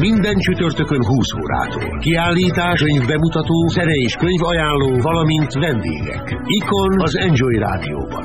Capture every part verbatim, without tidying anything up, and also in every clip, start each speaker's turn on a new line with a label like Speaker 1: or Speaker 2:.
Speaker 1: Minden csütörtökön húsz órától. Kiállítás, könyvbemutató, zene és könyvajánló, valamint vendégek. Ikon az Enjoy Rádióban.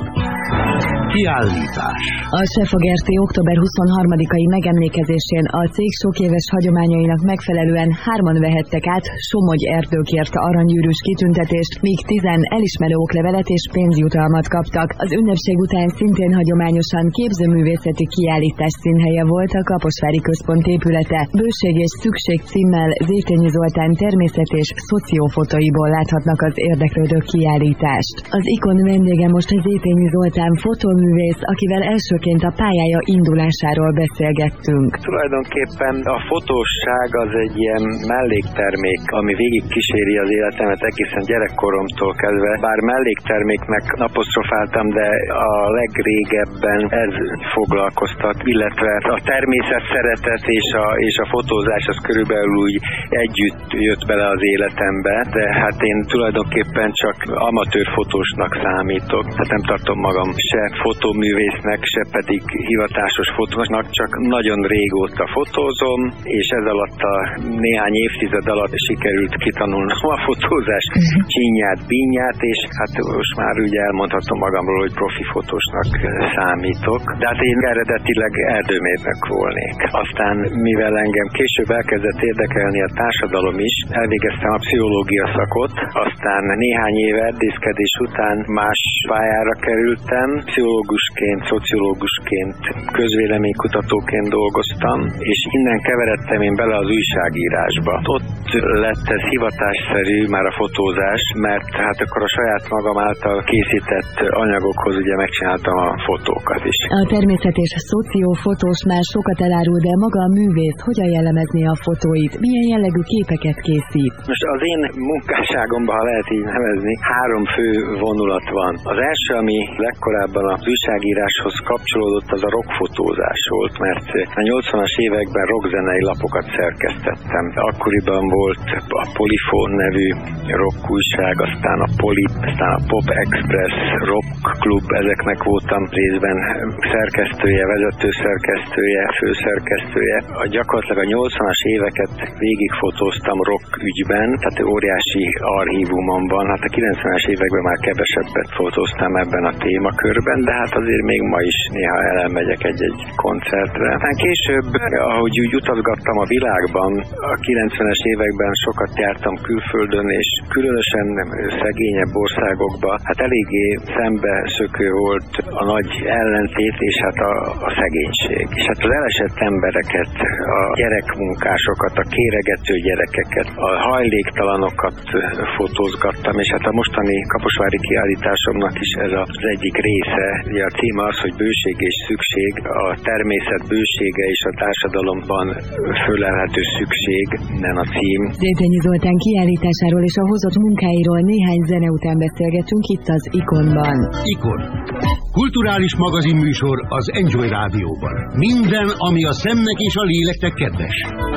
Speaker 1: Kiállítás.
Speaker 2: A Sefagert október huszonharmadikai megemlékezésén a cég sok éves hagyományainak megfelelően hárman vehettek át Somogy erdőkért aranygyűrűs kitüntetést, míg tizen elismerő oklevelet és pénzjutalmat kaptak. Az ünnepség után szintén hagyományosan képzőművészeti kiállítás színhelye volt a Kaposvári Központ épülete. Bőség és szükség címmel Zétényi Zoltán természet és szociófotóiból láthatnak az érdeklődők kiállítást. Az Ikon vendége most Zétényi Zoltán fotóművész, akivel elsőként a pályája indulásáról beszélgettünk.
Speaker 3: Tulajdonképpen a fotósság az egy ilyen melléktermék, ami végig kíséri az életemet egészen gyerekkoromtól kezdve. Bár mellékterméknek apostrofáltam, de a legrégebben ez foglalkoztat, illetve a természet szeretet és a, és a fotózás az körülbelül úgy együtt jött bele az életembe, de hát én tulajdonképpen csak amatőr fotósnak számítok. Tehát nem tartom magam se fotóművésznek, se pedig hivatásos fotósnak, csak nagyon régóta fotózom, és ez alatt a néhány évtized alatt sikerült kitanulnom a fotózás csínyát, bínyát, és hát most már ugye elmondhatom magamról, hogy profi fotósnak számítok. De hát én eredetileg erdőmérnök volnék. Aztán, mivel engem később elkezdett érdekelni a társadalom is, elvégeztem a pszichológia szakot, aztán néhány év erdészkedés után más pályára kerültem, pszichológusként, szociológusként, közvéleménykutatóként dolgoztam, és innen keveredtem én bele az újságírásba. Ott lett ez hivatásszerű már a fotózás, mert hát akkor a saját magam által készített anyagokhoz ugye megcsináltam a fotókat is.
Speaker 2: A természet és szociófotós már sokat elárul, de maga a művész hogyan jellemezni a fotóit? Milyen jellegű képeket készít?
Speaker 3: Most az én munkásságomban, ha lehet így nevezni, három fő vonulat van. Az első, ami legkorábban az újságíráshoz kapcsolódott, az a rockfotózás volt, mert a nyolcvanas években rockzenei lapokat szerkesztettem. Akkoriban volt a Polyphone nevű rock újság, aztán a Polyp, aztán a Pop Express, Rock Club, ezeknek voltam részben szerkesztője, vezető szerkesztője, főszerkesztője. A gyakorlatilag a nyolcvanas éveket végigfotóztam rock ügyben, tehát óriási archívumom van. Hát a kilencvenes években már kevesebbet fotóztam ebben a témakörben, de hát azért még ma is néha elmegyek egy-egy koncertre. Aztán később, ahogy úgy utazgattam a világban, a kilencvenes években sokat jártam külföldön, és különösen szegényebb országokba, hát eléggé szembeszökő volt a nagy ellentét, és hát a, a szegénység. És hát az elesett embereket, a gyerekmunkásokat, a kéregető gyerekeket, a hajléktalanokat fotózgattam, és hát a mostani kaposvári kiállításomnak is ez az egyik része. Ugye a téma az, hogy bőség és szükség, a természet bősége és a társadalomban fölelhető szükség, innen a cím.
Speaker 2: Zétényi Zoltán kiállításáról és a hozott munkáiról néhány zene után beszélgetünk itt az Ikonban.
Speaker 1: Ikon. Kulturális magazinműsor az Enjoy Rádióban. Minden, ami a szemnek és a léleknek kedves.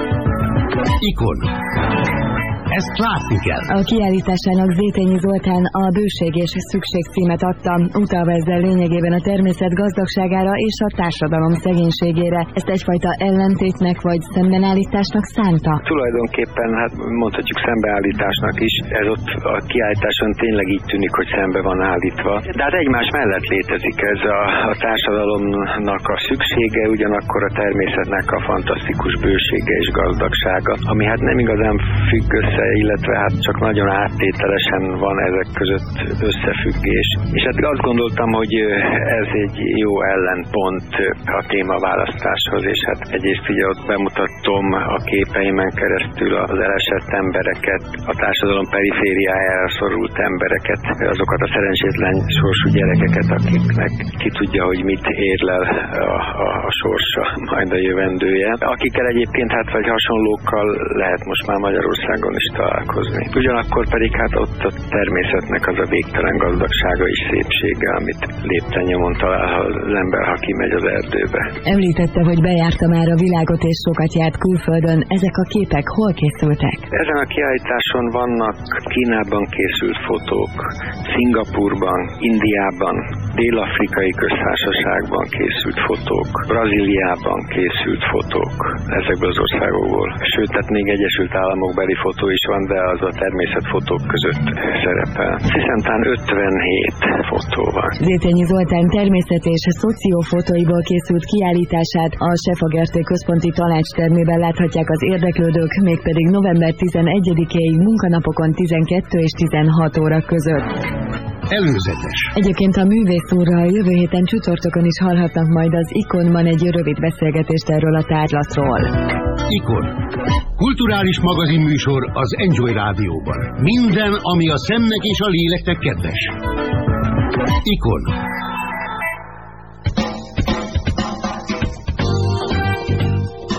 Speaker 1: Ikon. Ezt látni kell.
Speaker 2: A kiállításának Zétényi Zoltán a bőség és szükség címet adta, utalva ezzel lényegében a természet gazdagságára és a társadalom szegénységére. Ezt egyfajta ellentétnek vagy szembenállításnak szánta?
Speaker 3: Tulajdonképpen, hát mondhatjuk szembeállításnak is. Ez ott a kiállításon tényleg így tűnik, hogy szembe van állítva. De hát egymás mellett létezik ez a, a társadalomnak a szüksége, ugyanakkor a természetnek a fantasztikus bősége és gazdagsága, ami hát nem igazán függ össze, illetve hát csak nagyon áttételesen van ezek között összefüggés. És hát azt gondoltam, hogy ez egy jó ellenpont a témaválasztáshoz, és hát egyrészt ugye ott bemutatom a képeimen keresztül az elesett embereket, a társadalom perifériájára szorult embereket, azokat a szerencsétlen sorsú gyerekeket, akiknek ki tudja, hogy mit érlel a, a, a sorsa, majd a jövendője. Akikkel egyébként hát vagy hasonlókkal lehet most már Magyarországon is találkozni. Ugyanakkor pedig hát ott a természetnek az a végtelen gazdagsága és szépsége, amit lépten-nyomon talál az ember, ha kimegy az erdőbe.
Speaker 2: Említette, hogy bejárta már a világot és sokat járt külföldön. Ezek a képek hol készültek?
Speaker 3: Ezen a kiállításon vannak Kínában készült fotók, Szingapúrban, Indiában, Dél-Afrikai Köztársaságban készült fotók, Brazíliában készült fotók ezekből az országokból. Sőt, tehát még Egyesült Államok beli fotó is van, de az a természetfotók között szerepel. Hiszen talán ötvenhét fotó van.
Speaker 2: Zétényi Zoltán természet és szociófotóiból készült kiállítását a Sefagerté Központi Tanácstermében láthatják az érdeklődők, mégpedig november tizenegyedikéig munkanapokon tizenkettő és tizenhat óra között.
Speaker 1: Előzetes.
Speaker 2: Egyébként a művész úrral jövő héten csütörtökön is hallhatnak majd az Ikonban egy rövid beszélgetést erről a tárlatról.
Speaker 1: Ikon. Kulturális magazinműsor az Enjoy Rádióban. Minden, ami a szemnek és a léleknek kedves. Ikon.